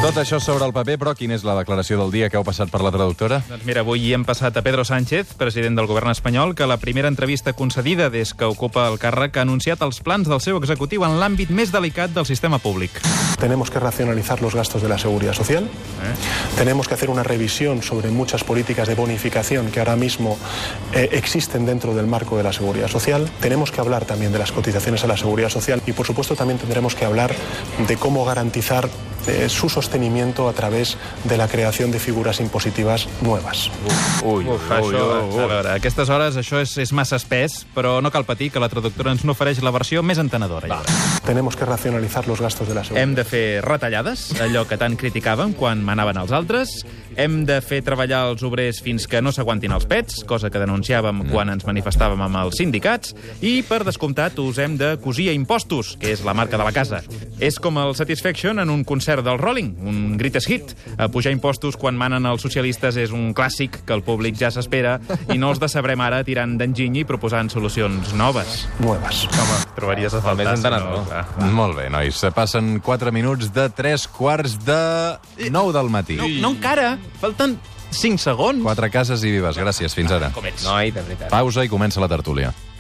Tot això sobre el paper, però quina és la declaració del dia que heu passat per la traductora? Doncs mira, avui hem passat a Pedro Sánchez, president del govern espanyol, que la primera entrevista concedida des que ocupa el càrrec ha anunciat els plans del seu executiu en l'àmbit més delicat del sistema públic. Tenemos que racionalizar los gastos de la seguridad social. Tenemos que hacer una revisión sobre muchas políticas de bonificación que ahora mismo existen dentro del marco de la seguridad social. Tenemos que hablar también de las cotizaciones a la seguridad social y, por supuesto, también tendremos que hablar de cómo garantizar su sostenimiento a través de la creación de figuras impositivas nuevas. A veure, a aquestes hores això és massa espès, però no cal patir que la traductora ens n'ofereix la versió més entenedora. Tenemos que racionalizar los gastos de la seguridad. Hem de fer retallades, allò que tant criticàvem quan manaven els altres. Hem de fer treballar els obrers fins que no s'aguantin els pets, cosa que denunciàvem quan ens manifestàvem amb els sindicats. I, per descomptat, us hem de cosir a impostos, que és la marca de la casa. És com el Satisfaction en un concert del Rolling, un greatest hit. Pujar impostos quan manen els socialistes és un clàssic que el públic ja s'espera i no els decebrem ara tirant d'enginy i proposant solucions noves. Home, Trobaries a faltar. més entenedor. Molt bé, nois. Passen 4 minuts de 3:45 del matí. No encara. Falten 5 segons. 4 cases i vives. Gràcies. Fins ara. Com ets? Noi, de veritat. Pausa i comença la tertúlia.